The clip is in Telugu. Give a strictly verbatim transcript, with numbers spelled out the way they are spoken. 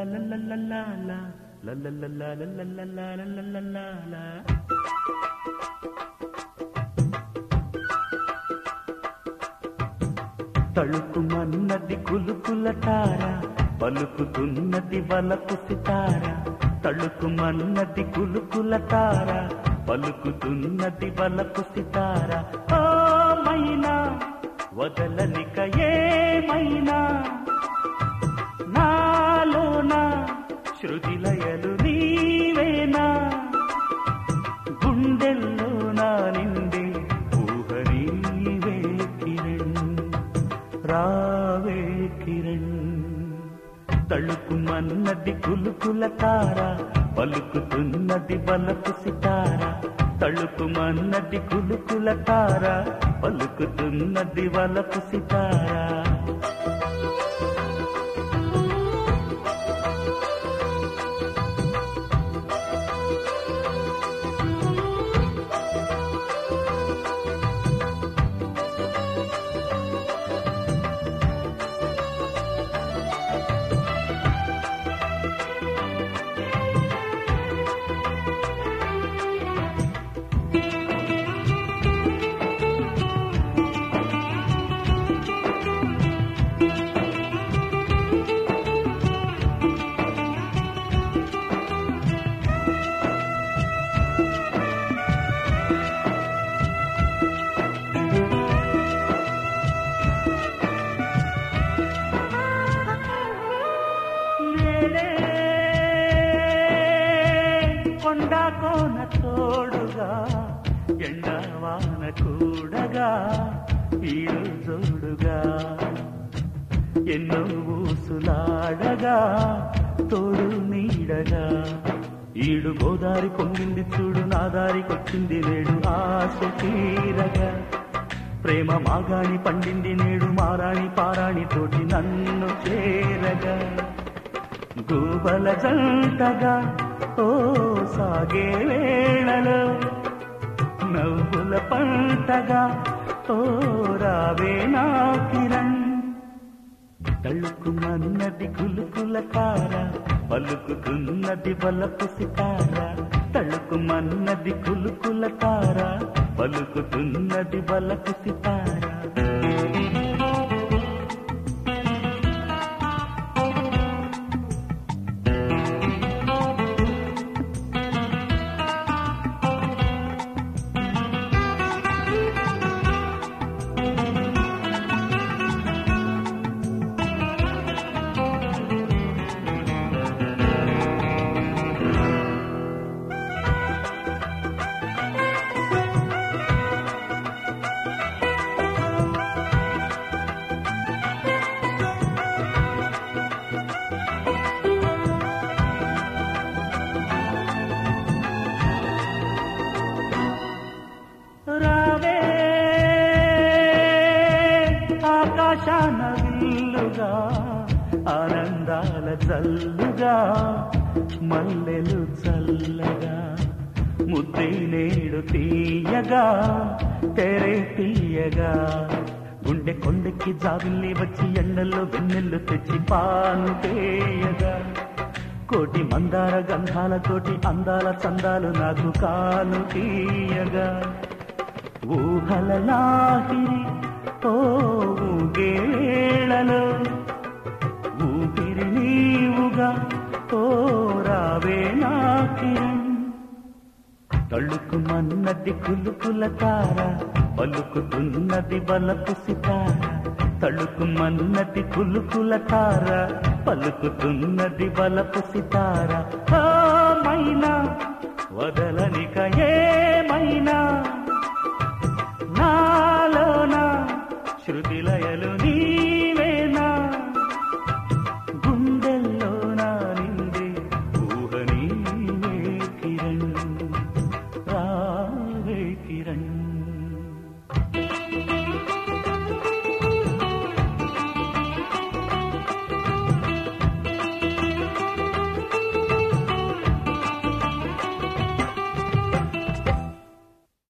తళుకుమన్నది కులుకుల తార పలుకుతున్నది వలపు సితార తళుకుమన్నది కులుకుల తార పలుకుతున్నది వలపు సితార ఓ మైనా వదలనిక ఏమైనా నాలోన శృతిలయలు నీవేనా గుండెల్లో నా నిండే ఊహ నీవే కిరణ్ రావే కిరణ్ తళుకుమన్నది కులుకుల తార పలుకుతున్నది బలపు సితార తళుకుమన్నది కులుకుల తార పలుకుతున్నది వలపు సితార కొండా కోన తోడుగా ఎండవాన కూడగా ఈడు జోడుగా ఎన్నో ఊసులాడగా తోడు నీడగా ఈడు గోదారి పొంగింది చూడు నా దారికొచ్చింది నేడు ఆశ తీరగా ప్రేమ మాగాణి పండింది నేడు మారాణి పారాణి తోటి నన్ను చేరగా గూబల జంటగా ఓ సాగే వేళలో నవ్వుల పంటగా ఓ రావే నా కిరణ్ తళుకుమన్నది కులుకుల తార పలుకుతున్నది వలపు సితార తళుకుమన్నది కులుకుల తార పలుకుతున్నది వలపు సితార ఆకాశాన విల్లుగా ఆనందాల జల్లుగా మల్లెలు చల్లగా ముద్దే నేడు తీయగా తెరే తీయగా గుండె కొండెక్కి జాబిల్లి వచ్చి ఎండల్లో వెన్నెల్లు తెచ్చి పాలు తేయగా కోటి మందార గంధాలతోటి అందాల చందాలు నాకు కాలు తీయగా ఊహల లాహిరి ఓ ఊగేళలో ఊపిరి నీవుగా ఓ రావే నా కిరణ్ తళుకుమన్నది కులుకుల తార పలుకుతున్నది బలపు సితార తళుకుమన్నది కులుకుల తార పలుకుతున్నది బలపు సితార మైనా వదలనిక ఏ